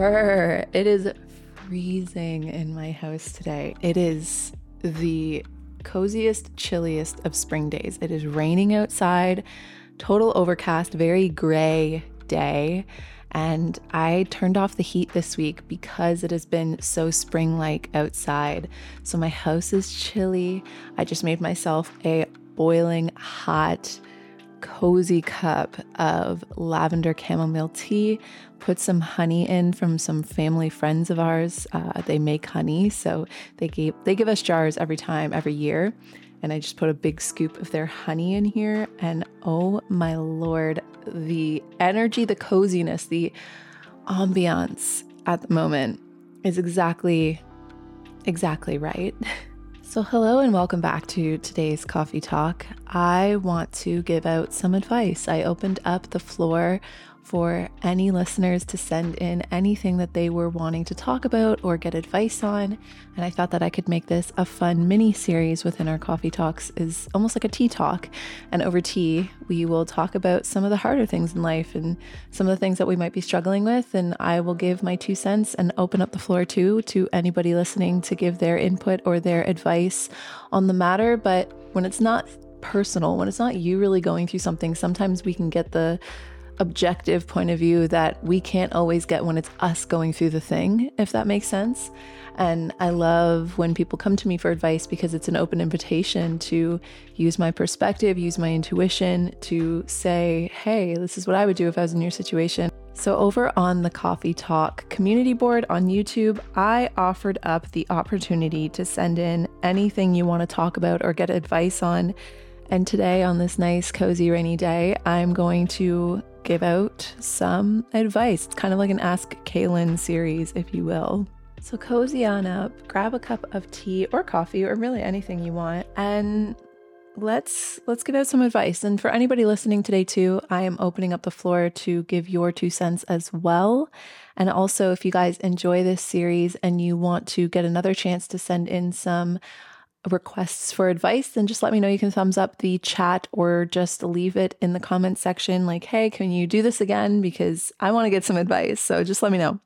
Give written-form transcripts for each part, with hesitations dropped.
Fur. It is freezing in my house today. It is the coziest, chilliest of spring days. It is raining outside, total overcast, very gray day. And I turned off the heat this week because it has been so spring-like outside. So my house is chilly. I just made myself a boiling hot, cozy cup of lavender chamomile tea, put some honey in from some family friends of ours. They make honey, so they give us jars every year. And I just put a big scoop of their honey in here. And oh my Lord, the energy, the coziness, the ambiance at the moment is exactly right. So hello and welcome back to today's coffee talk. I want to give out some advice. I opened up the floor for any listeners to send in anything that they were wanting to talk about or get advice on. And I thought that I could make this a fun mini series within our coffee talks, is almost like a tea talk. And over tea, we will talk about some of the harder things in life and some of the things that we might be struggling with. And I will give my 2 cents and open up the floor too to anybody listening to give their input or their advice on the matter. But when it's not personal, when it's not you really going through something, sometimes we can get the objective point of view that we can't always get when it's us going through the thing, if that makes sense. And I love when people come to me for advice because it's an open invitation to use my perspective, use my intuition to say, hey, this is what I would do if I was in your situation. So over on the Coffee Talk community board on YouTube, I offered up the opportunity to send in anything you want to talk about or get advice on. And today, on this nice, cozy, rainy day, I'm going to give out some advice. It's kind of like an Ask Kaylin series, if you will. So cozy on up, grab a cup of tea or coffee or really anything you want, and let's give out some advice. And for anybody listening today too, I am opening up the floor to give your 2 cents as well. And also, if you guys enjoy this series and you want to get another chance to send in some requests for advice, then just let me know. You can thumbs up the chat or just leave it in the comment section like, hey, can you do this again? Because I want to get some advice. So just let me know.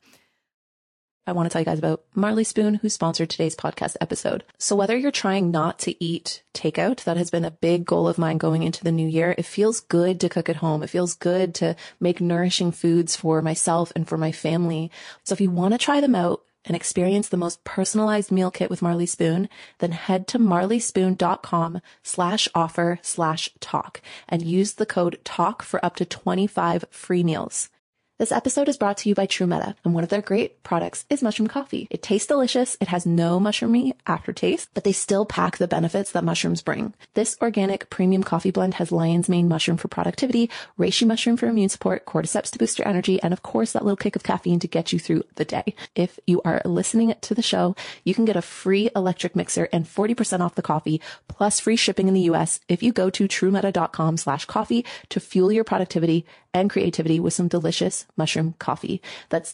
I want to tell you guys about Marley Spoon, who sponsored today's podcast episode. So whether you're trying not to eat takeout, that has been a big goal of mine going into the new year. It feels good to cook at home. It feels good to make nourishing foods for myself and for my family. So if you want to try them out and experience the most personalized meal kit with Marley Spoon, then head to marleyspoon.com/offer/talk and use the code TALK for up to 25 free meals. This episode is brought to you by True Meta, and one of their great products is mushroom coffee. It tastes delicious. It has no mushroomy aftertaste, but they still pack the benefits that mushrooms bring. This organic premium coffee blend has lion's mane mushroom for productivity, reishi mushroom for immune support, cordyceps to boost your energy, and of course that little kick of caffeine to get you through the day. If you are listening to the show, you can get a free electric mixer and 40% off the coffee, plus free shipping in the US if you go to truemeta.com/coffee to fuel your productivity and creativity with some delicious mushroom coffee. That's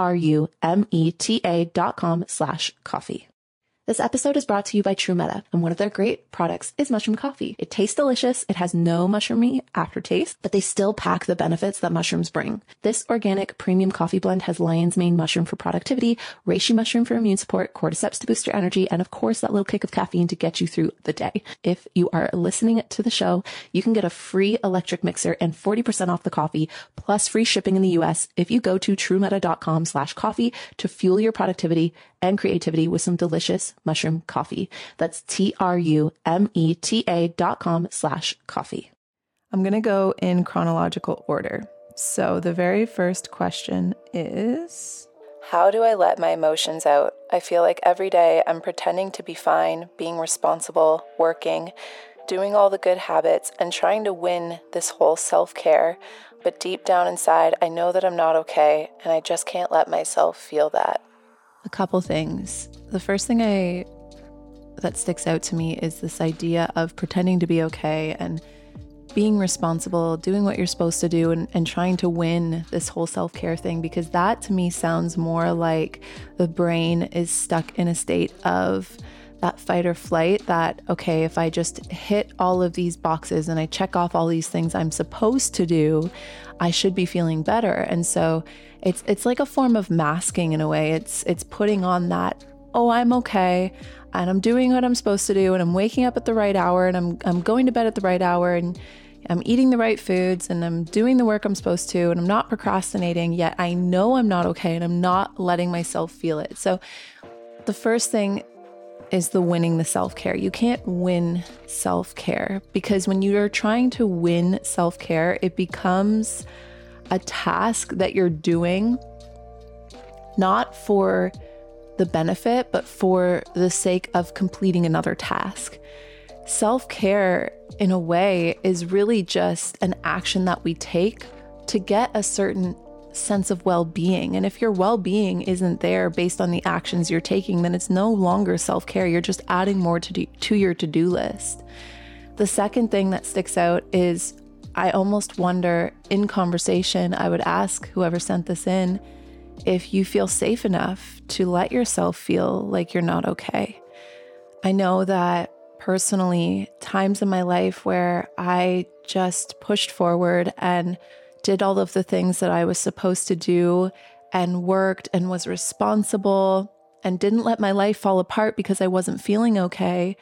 TRUMETA.com/coffee. This episode is brought to you by True Meta, and one of their great products is mushroom coffee. It tastes delicious. It has no mushroomy aftertaste, but they still pack the benefits that mushrooms bring. This organic premium coffee blend has lion's mane mushroom for productivity, reishi mushroom for immune support, cordyceps to boost your energy, and of course that little kick of caffeine to get you through the day. If you are listening to the show, you can get a free electric mixer and 40% off the coffee, plus free shipping in the US if you go to truemeta.com/coffee to fuel your productivity and creativity with some delicious mushroom coffee. That's TRUMETA.com/coffee. I'm going to go in chronological order. So the very first question is, how do I let my emotions out? I feel like every day I'm pretending to be fine, being responsible, working, doing all the good habits, and trying to win this whole self-care. But deep down inside, I know that I'm not okay, and I just can't let myself feel that. A couple things. The first thing that sticks out to me is this idea of pretending to be okay and being responsible, doing what you're supposed to do, and trying to win this whole self-care thing, because that to me sounds more like the brain is stuck in a state of that fight or flight, that, okay, if I just hit all of these boxes and I check off all these things I'm supposed to do, I should be feeling better. And so it's like a form of masking in a way. It's putting on that, oh, I'm okay, and I'm doing what I'm supposed to do, and I'm waking up at the right hour, and I'm going to bed at the right hour, and I'm eating the right foods, and I'm doing the work I'm supposed to, and I'm not procrastinating, yet I know I'm not okay, and I'm not letting myself feel it. So the first thing is winning the self-care. You can't win self-care, because when you are trying to win self-care, it becomes a task that you're doing not for the benefit, but for the sake of completing another task. Self-care, in a way, is really just an action that we take to get a certain sense of well-being. And if your well-being isn't there based on the actions you're taking, then it's no longer self-care. You're just adding more to your to-do list. The second thing that sticks out is, I almost wonder, in conversation, I would ask whoever sent this in, if you feel safe enough to let yourself feel like you're not okay. I know that personally, times in my life where I just pushed forward and did all of the things that I was supposed to do and worked and was responsible and didn't let my life fall apart because I wasn't feeling okay.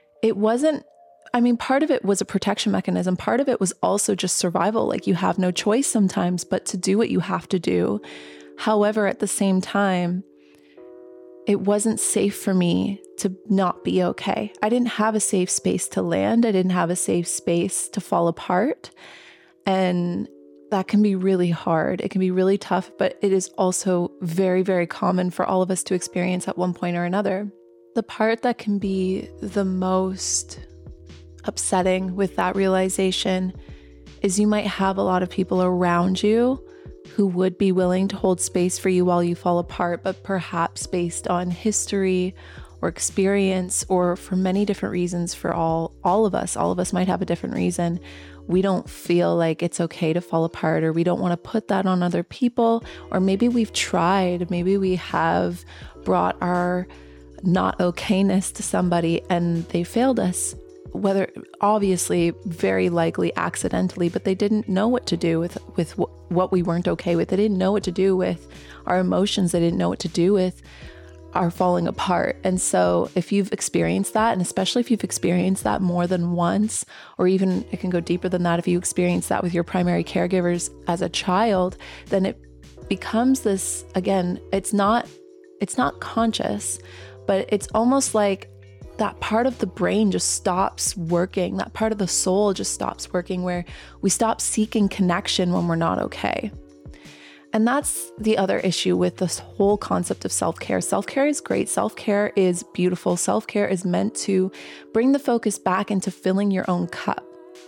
Part of it was a protection mechanism. Part of it was also just survival. Like, you have no choice sometimes but to do what you have to do. However, at the same time, it wasn't safe for me to not be okay. I didn't have a safe space to land. I didn't have a safe space to fall apart. And that can be really hard. It can be really tough, but it is also very, very common for all of us to experience at one point or another. The part that can be the most upsetting with that realization is you might have a lot of people around you who would be willing to hold space for you while you fall apart, but perhaps based on history or experience, or for many different reasons, for all of us might have a different reason. We don't feel like it's okay to fall apart, or we don't want to put that on other people, or maybe we've tried, maybe we have brought our not okayness to somebody and they failed us. Whether, obviously, very likely accidentally, but they didn't know what to do with what we weren't okay with. They didn't know what to do with our emotions. They didn't know what to do with our falling apart. And so if you've experienced that, and especially if you've experienced that more than once, or even it can go deeper than that, if you experience that with your primary caregivers as a child, then it becomes this, again, it's not conscious, but it's almost like that part of the brain just stops working. That part of the soul just stops working, where we stop seeking connection when we're not okay. And that's the other issue with this whole concept of self-care. Self-care is great. Self-care is beautiful. Self-care is meant to bring the focus back into filling your own cup.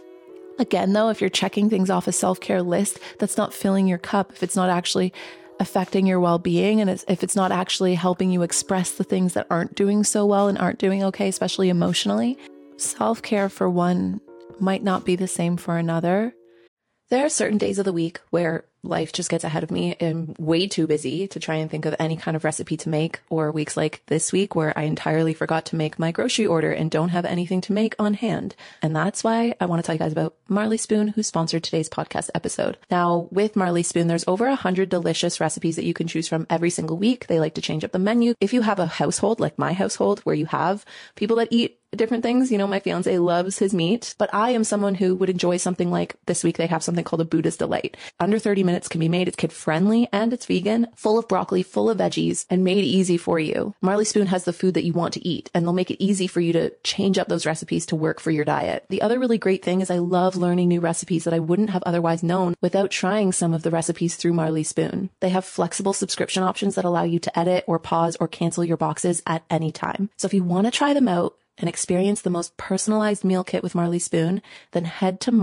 Again, though, if you're checking things off a self-care list, that's not filling your cup. If it's not actually affecting your well-being, and if it's not actually helping you express the things that aren't doing so well and aren't doing okay, especially emotionally, self-care for one might not be the same for another. There are certain days of the week where life just gets ahead of me. I'm way too busy to try and think of any kind of recipe to make, or weeks like this week where I entirely forgot to make my grocery order and don't have anything to make on hand. And that's why I want to tell you guys about Marley Spoon, who sponsored today's podcast episode. Now, with Marley Spoon, there's over 100 delicious recipes that you can choose from every single week. They like to change up the menu. If you have a household like my household, where you have people that eat different things, my fiance loves his meat, but I am someone who would enjoy something like this week. They have something called a Buddha's Delight. Under 30 minutes can be made. It's kid friendly and it's vegan, full of broccoli, full of veggies, and made easy for you. Marley Spoon has the food that you want to eat, and they'll make it easy for you to change up those recipes to work for your diet. The other really great thing is I love learning new recipes that I wouldn't have otherwise known without trying some of the recipes through Marley Spoon. They have flexible subscription options that allow you to edit or pause or cancel your boxes at any time. So if you want to try them out and experience the most personalized meal kit with Marley Spoon, then head to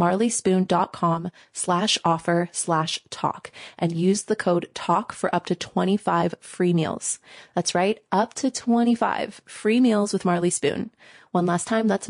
marleyspoon.com/offer/talk and use the code TALK for up to 25 free meals. That's right, up to 25 free meals with Marley Spoon. One last time, that's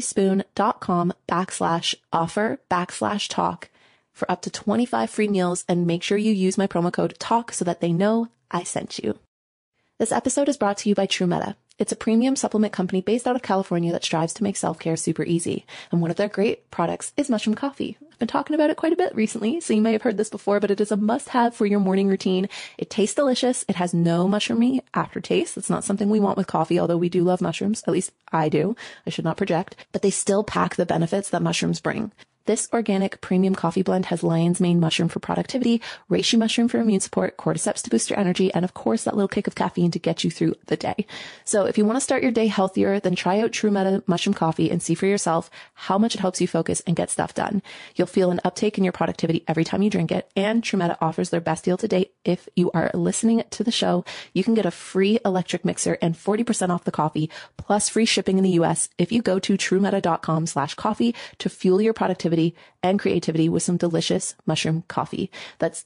marleyspoon.com/offer/talk for up to 25 free meals, and make sure you use my promo code TALK so that they know I sent you. This episode is brought to you by TrueMeta. It's a premium supplement company based out of California that strives to make self-care super easy. And one of their great products is mushroom coffee. I've been talking about it quite a bit recently, so you may have heard this before, but it is a must-have for your morning routine. It tastes delicious. It has no mushroomy aftertaste. It's not something we want with coffee, although we do love mushrooms. At least I do. I should not project. But they still pack the benefits that mushrooms bring. This organic premium coffee blend has lion's mane mushroom for productivity, reishi mushroom for immune support, cordyceps to boost your energy, and of course that little kick of caffeine to get you through the day. So if you want to start your day healthier, then try out True Meta mushroom coffee and see for yourself how much it helps you focus and get stuff done. You'll feel an uptake in your productivity every time you drink it, and True Meta offers their best deal to date. If you are listening to the show, you can get a free electric mixer and 40% off the coffee, plus free shipping in the US if you go to truemeta.com/coffee to fuel your productivity and creativity with some delicious mushroom coffee. That's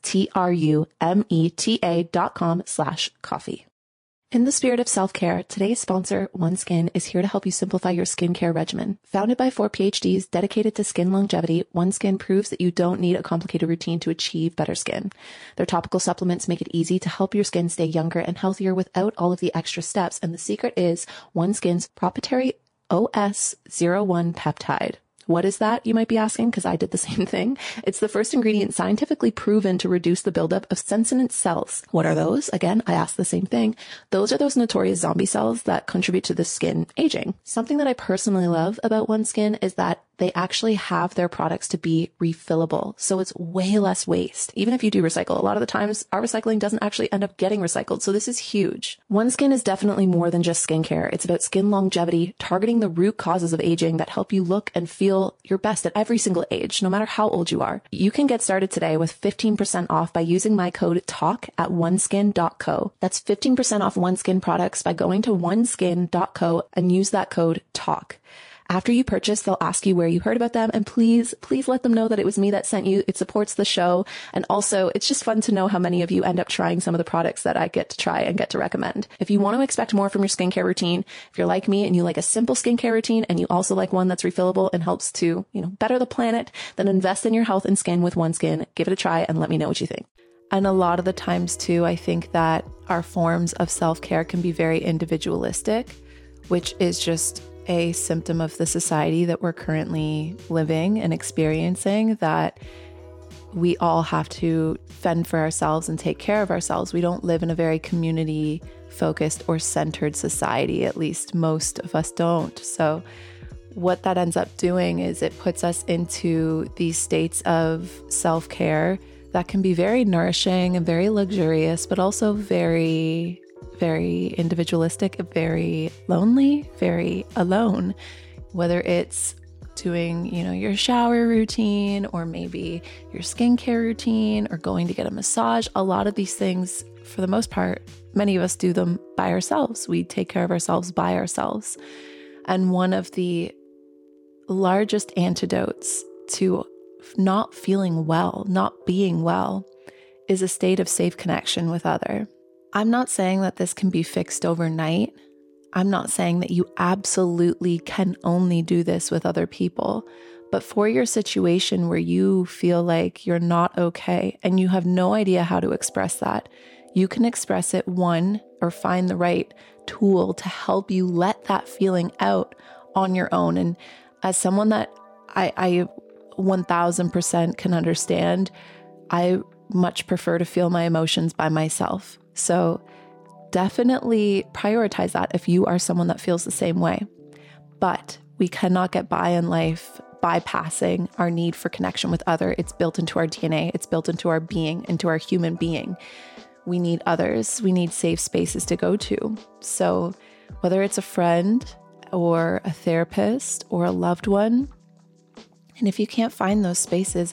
TRUMETA.com/coffee. In the spirit of self-care, today's sponsor, OneSkin, is here to help you simplify your skincare regimen. Founded by 4 PhDs dedicated to skin longevity, OneSkin proves that you don't need a complicated routine to achieve better skin. Their topical supplements make it easy to help your skin stay younger and healthier without all of the extra steps. And the secret is OneSkin's proprietary OS01 peptide. What is that, you might be asking, because I did the same thing. It's the first ingredient scientifically proven to reduce the buildup of senescent cells. What are those? Again, I asked the same thing. Those are those notorious zombie cells that contribute to the skin aging. Something that I personally love about OneSkin is that they actually have their products to be refillable. So it's way less waste. Even if you do recycle, a lot of the times our recycling doesn't actually end up getting recycled. So this is huge. OneSkin is definitely more than just skincare. It's about skin longevity, targeting the root causes of aging that help you look and feel your best at every single age, no matter how old you are. You can get started today with 15% off by using my code TALK at oneskin.co. That's 15% off OneSkin products by going to oneskin.co and use that code TALK. After you purchase, they'll ask you where you heard about them, and please let them know that it was me that sent you. It supports the show. And also, it's just fun to know how many of you end up trying some of the products that I get to try and get to recommend. If you want to expect more from your skincare routine, if you're like me and you like a simple skincare routine and you also like one that's refillable and helps to, better the planet, then invest in your health and skin with OneSkin. Give it a try and let me know what you think. And a lot of the times too, I think that our forms of self-care can be very individualistic, which is just a symptom of the society that we're currently living and experiencing, that we all have to fend for ourselves and take care of ourselves. We don't live in a very community focused or centered society. At least most of us don't. So what that ends up doing is it puts us into these states of self-care that can be very nourishing and very luxurious, but also very individualistic, very lonely, very alone. Whether it's doing, your shower routine or maybe your skincare routine or going to get a massage, a lot of these things, for the most part, many of us do them by ourselves. We take care of ourselves by ourselves. And one of the largest antidotes to not feeling well, not being well, is a state of safe connection with other. I'm not saying that this can be fixed overnight. I'm not saying that you absolutely can only do this with other people. But for your situation where you feel like you're not okay and you have no idea how to express that, you can express it, or find the right tool to help you let that feeling out on your own. And as someone that I 1000% can understand, I much prefer to feel my emotions by myself. So definitely prioritize that if you are someone that feels the same way. But we cannot get by in life bypassing our need for connection with other. It's built into our DNA. It's built into our being, into our human being. We need others. We need safe spaces to go to. So whether it's a friend or a therapist or a loved one, and if you can't find those spaces,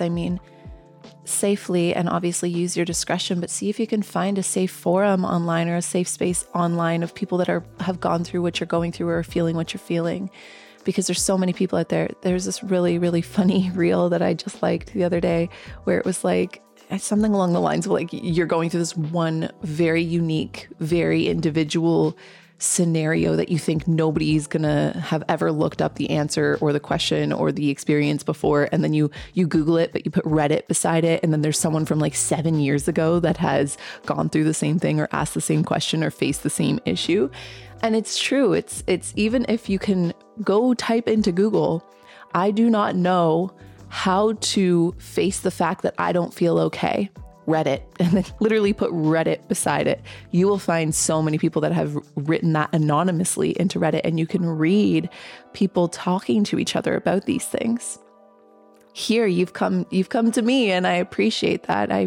safely and obviously use your discretion, but see if you can find a safe forum online or a safe space online of people that have gone through what you're going through or are feeling what you're feeling. Because there's so many people out there. There's this really, really funny reel that I just liked the other day where it was like something along the lines of like, you're going through this one very unique, very individual scenario that you think nobody's gonna have ever looked up the answer or the question or the experience before, and then you Google it, but you put Reddit beside it, and then there's someone from like 7 years ago that has gone through the same thing or asked the same question or faced the same issue. And it's true. It's even if you can go type into Google, I do not know how to face the fact that I don't feel okay. Reddit, and then literally put Reddit beside it. You will find so many people that have written that anonymously into Reddit, and you can read people talking to each other about these things. Here, you've come to me, and I appreciate that. I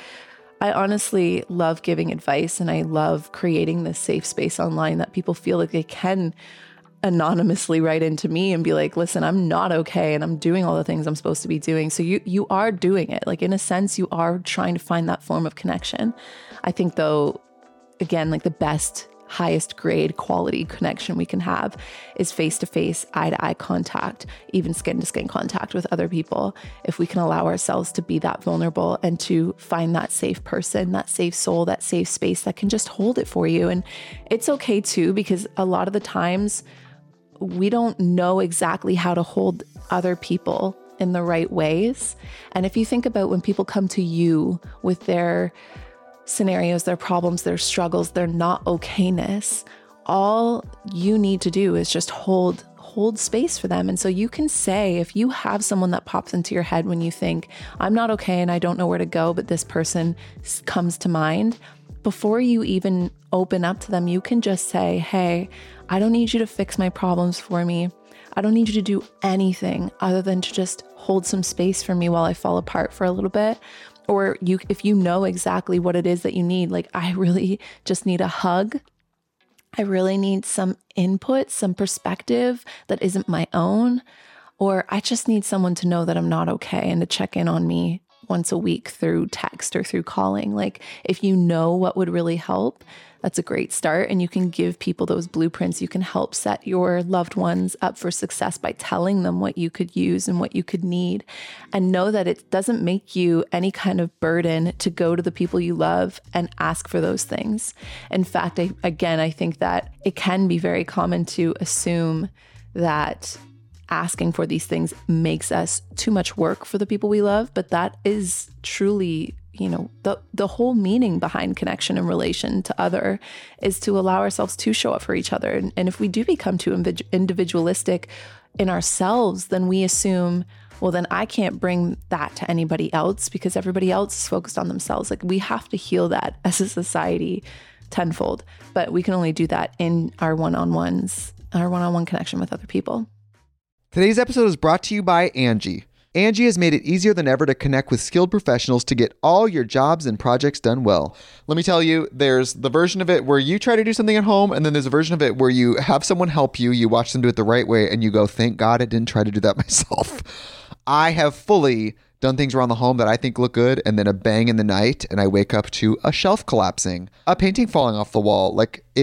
honestly love giving advice, and I love creating this safe space online that people feel like they can anonymously write into me and be like, listen, I'm not okay, and I'm doing all the things I'm supposed to be doing. So you are doing it. Like, in a sense, you are trying to find that form of connection. I think, though, again, like the best, highest grade quality connection we can have is face-to-face, eye-to-eye contact, even skin-to-skin contact with other people. If we can allow ourselves to be that vulnerable and to find that safe person, that safe soul, that safe space that can just hold it for you. And it's okay too, because a lot of the times we don't know exactly how to hold other people in the right ways. And if you think about when people come to you with their scenarios, their problems, their struggles, their not okayness, all you need to do is just hold space for them. And so you can say, if you have someone that pops into your head when you think, I'm not okay and I don't know where to go, but this person comes to mind, before you even open up to them, you can just say, hey, I don't need you to fix my problems for me. I don't need you to do anything other than to just hold some space for me while I fall apart for a little bit. Or if you know exactly what it is that you need, like, I really just need a hug. I really need some input, some perspective that isn't my own. Or I just need someone to know that I'm not okay and to check in on me once a week through text or through calling. Like, if you know what would really help, that's a great start. And you can give people those blueprints. You can help set your loved ones up for success by telling them what you could use and what you could need. And know that it doesn't make you any kind of burden to go to the people you love and ask for those things. In fact, I think that it can be very common to assume that asking for these things makes us too much work for the people we love. But that is truly, the whole meaning behind connection and relation to other is to allow ourselves to show up for each other. And if we do become too individualistic in ourselves, then we assume, well, then I can't bring that to anybody else because everybody else is focused on themselves. Like, we have to heal that as a society tenfold, but we can only do that in our one-on-ones, our one-on-one connection with other people. Today's episode is brought to you by Angie. Angie has made it easier than ever to connect with skilled professionals to get all your jobs and projects done well. Let me tell you, there's the version of it where you try to do something at home, and then there's a version of it where you have someone help you, you watch them do it the right way, and you go, thank God I didn't try to do that myself. I have fully done things around the home that I think look good, and then a bang in the night, and I wake up to a shelf collapsing, a painting falling off the wall.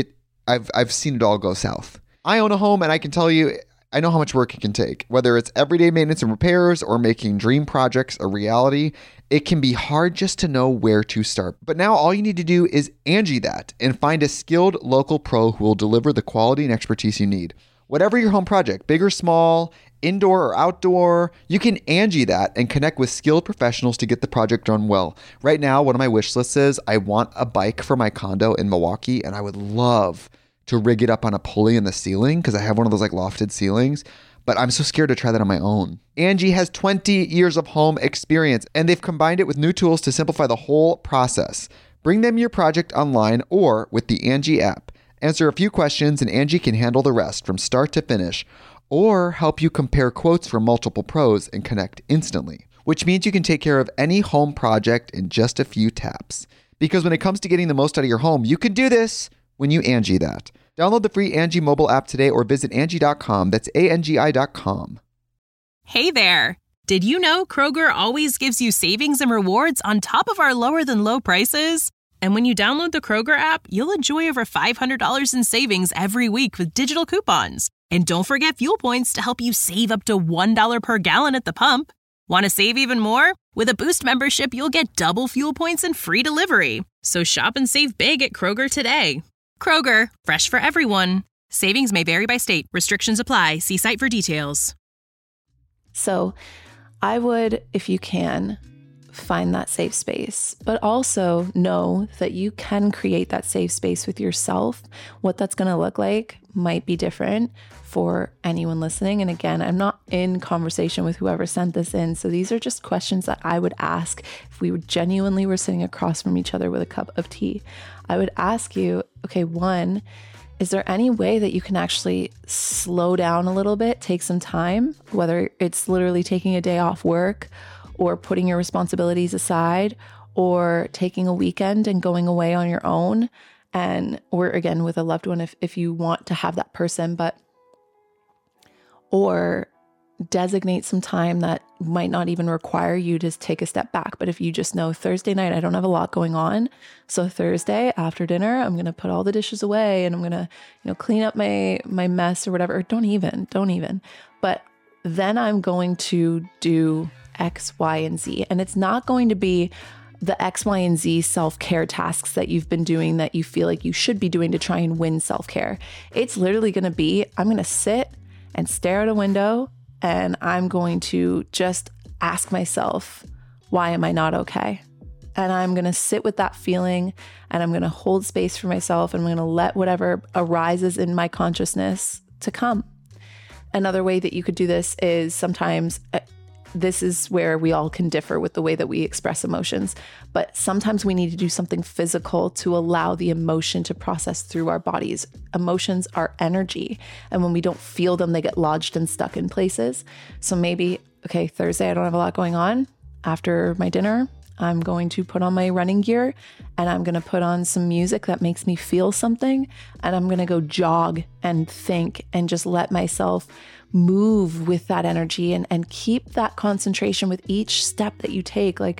I've seen it all go south. I own a home, and I can tell you, I know how much work it can take. Whether it's everyday maintenance and repairs or making dream projects a reality, it can be hard just to know where to start. But now all you need to do is Angie that and find a skilled local pro who will deliver the quality and expertise you need. Whatever your home project, big or small, indoor or outdoor, you can Angie that and connect with skilled professionals to get the project done well. Right now, one of my wish lists is I want a bike for my condo in Milwaukee, and I would love to rig it up on a pulley in the ceiling because I have one of those like lofted ceilings, but I'm so scared to try that on my own. Angie has 20 years of home experience, and they've combined it with new tools to simplify the whole process. Bring them your project online or with the Angie app. Answer a few questions and Angie can handle the rest from start to finish, or help you compare quotes from multiple pros and connect instantly, which means you can take care of any home project in just a few taps. Because when it comes to getting the most out of your home, you can do this when you Angie that. Download the free Angie mobile app today or visit Angie.com. That's ANGI.com. Hey there. Did you know Kroger always gives you savings and rewards on top of our lower than low prices? And when you download the Kroger app, you'll enjoy over $500 in savings every week with digital coupons. And don't forget fuel points to help you save up to $1 per gallon at the pump. Want to save even more? With a Boost membership, you'll get double fuel points and free delivery. So shop and save big at Kroger today. Kroger, fresh for everyone. Savings may vary by state. Restrictions apply. See site for details. So I would, if you can, find that safe space, but also know that you can create that safe space with yourself. What that's going to look like might be different for anyone listening. And again, I'm not in conversation with whoever sent this in. So these are just questions that I would ask if we genuinely were sitting across from each other with a cup of tea. I would ask you, okay, one, is there any way that you can actually slow down a little bit, take some time, whether it's literally taking a day off work or putting your responsibilities aside or taking a weekend and going away on your own, and or again with a loved one if you want to have that person, or designate some time that might not even require you to take a step back. But if you just know Thursday night, I don't have a lot going on. So Thursday after dinner, I'm going to put all the dishes away and I'm going to, clean up my mess or whatever. Or don't even. But then I'm going to do X, Y, and Z. And it's not going to be the X, Y, and Z self-care tasks that you've been doing that you feel like you should be doing to try and win self-care. It's literally going to be, I'm going to sit and stare at a window and I'm going to just ask myself, why am I not okay? And I'm going to sit with that feeling and I'm going to hold space for myself and I'm going to let whatever arises in my consciousness to come. Another way that you could do this is sometimes, this is where we all can differ with the way that we express emotions, but sometimes we need to do something physical to allow the emotion to process through our bodies. Emotions are energy, and when we don't feel them, they get lodged and stuck in places. So maybe, okay, Thursday, I don't have a lot going on. After my dinner, I'm going to put on my running gear and I'm going to put on some music that makes me feel something, and I'm going to go jog and think and just let myself move with that energy and keep that concentration with each step that you take. Like,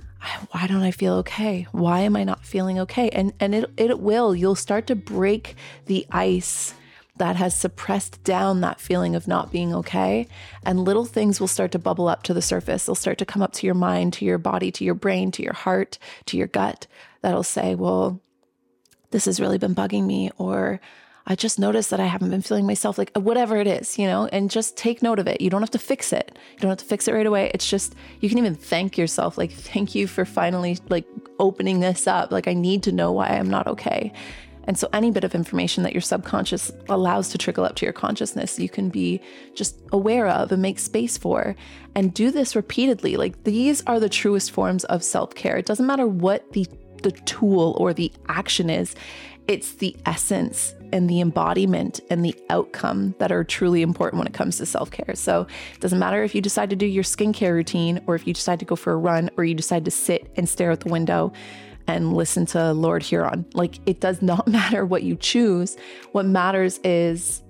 why don't I feel okay? Why am I not feeling okay? And you'll start to break the ice that has suppressed down that feeling of not being okay. And little things will start to bubble up to the surface. They'll start to come up to your mind, to your body, to your brain, to your heart, to your gut. That'll say, well, this has really been bugging me, or I just noticed that I haven't been feeling myself, like whatever it is, and just take note of it. You don't have to fix it. You don't have to fix it right away. It's just, you can even thank yourself. Like, thank you for finally opening this up. Like, I need to know why I'm not okay. And so any bit of information that your subconscious allows to trickle up to your consciousness, you can be just aware of and make space for, and do this repeatedly. Like, these are the truest forms of self-care. It doesn't matter what the tool or the action is. It's the essence and the embodiment and the outcome that are truly important when it comes to self-care. So it doesn't matter if you decide to do your skincare routine, or if you decide to go for a run, or you decide to sit and stare out the window and listen to Lord Huron. Like, it does not matter what you choose. What matters is,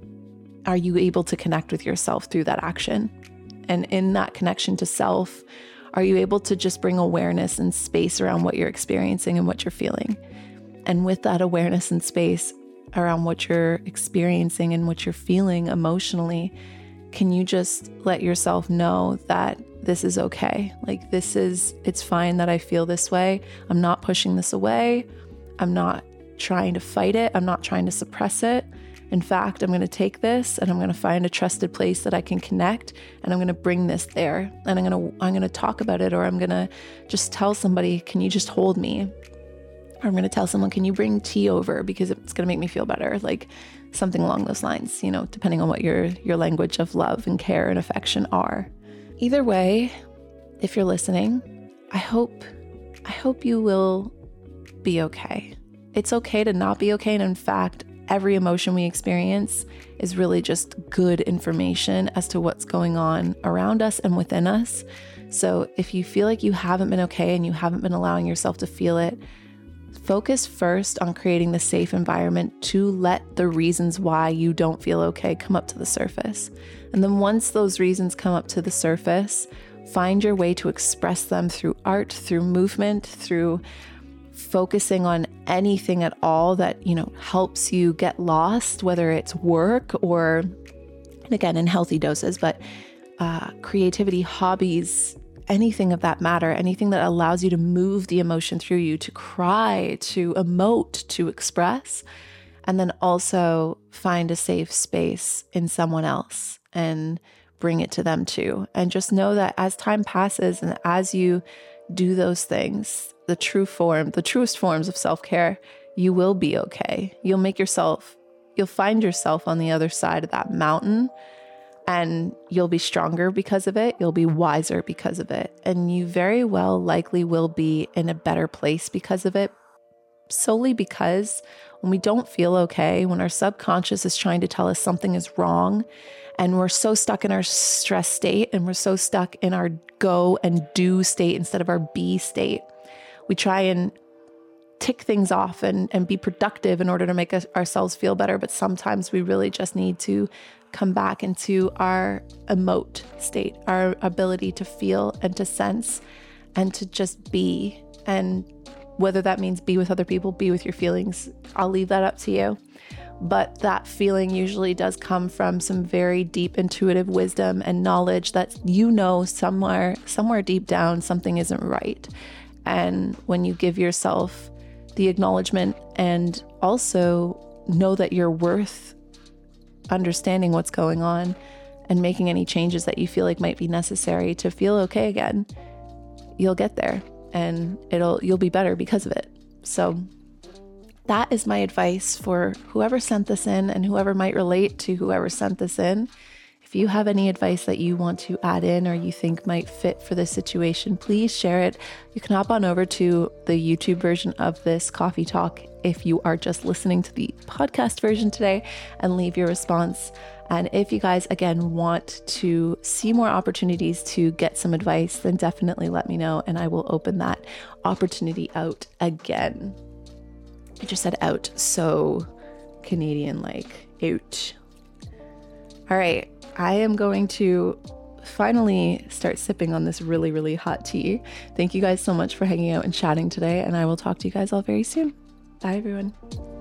are you able to connect with yourself through that action? And in that connection to self, are you able to just bring awareness and space around what you're experiencing and what you're feeling? And with that awareness and space around what you're experiencing and what you're feeling emotionally, can you just let yourself know that this is okay? Like, it's fine that I feel this way. I'm not pushing this away. I'm not trying to fight it. I'm not trying to suppress it. In fact, I'm going to take this and I'm going to find a trusted place that I can connect, and I'm going to bring this there, and I'm going to talk about it, or I'm going to just tell somebody, can you just hold me? Or I'm going to tell someone, can you bring tea over because it's going to make me feel better? Like, something along those lines, depending on what your language of love and care and affection are. Either way, if you're listening, I hope you will be okay. It's okay to not be okay. And in fact, every emotion we experience is really just good information as to what's going on around us and within us. So if you feel like you haven't been okay and you haven't been allowing yourself to feel it, focus first on creating the safe environment to let the reasons why you don't feel okay come up to the surface. And then once those reasons come up to the surface, find your way to express them through art, through movement, through focusing on anything at all that, helps you get lost, whether it's work or, and again, in healthy doses, but creativity, hobbies, anything of that matter, anything that allows you to move the emotion through you, to cry, to emote, to express, and then also find a safe space in someone else and bring it to them too. And just know that as time passes and as you do those things, the truest forms of self-care, you will be okay. You'll find yourself on the other side of that mountain, and you'll be stronger because of it. You'll be wiser because of it. And you very well likely will be in a better place because of it, solely because when we don't feel okay, when our subconscious is trying to tell us something is wrong, and we're so stuck in our stress state, and we're so stuck in our go and do state instead of our be state, we try and tick things off and be productive in order to make ourselves feel better. But sometimes we really just need to come back into our emote state, our ability to feel and to sense and to just be. And whether that means be with other people, be with your feelings, I'll leave that up to you. But that feeling usually does come from some very deep intuitive wisdom and knowledge that somewhere deep down something isn't right. And when you give yourself the acknowledgement and also know that you're worth understanding what's going on and making any changes that you feel like might be necessary to feel okay again, you'll get there and you'll be better because of it. So that is my advice for whoever sent this in and whoever might relate to whoever sent this in. If you have any advice that you want to add in or you think might fit for this situation, please share it. You can hop on over to the YouTube version of this coffee talk if you are just listening to the podcast version today, and leave your response. And if you guys, again, want to see more opportunities to get some advice, then definitely let me know and I will open that opportunity out again. I just said out, so Canadian like out. All right, I am going to finally start sipping on this really, really hot tea. Thank you guys so much for hanging out and chatting today, and I will talk to you guys all very soon. Bye, everyone.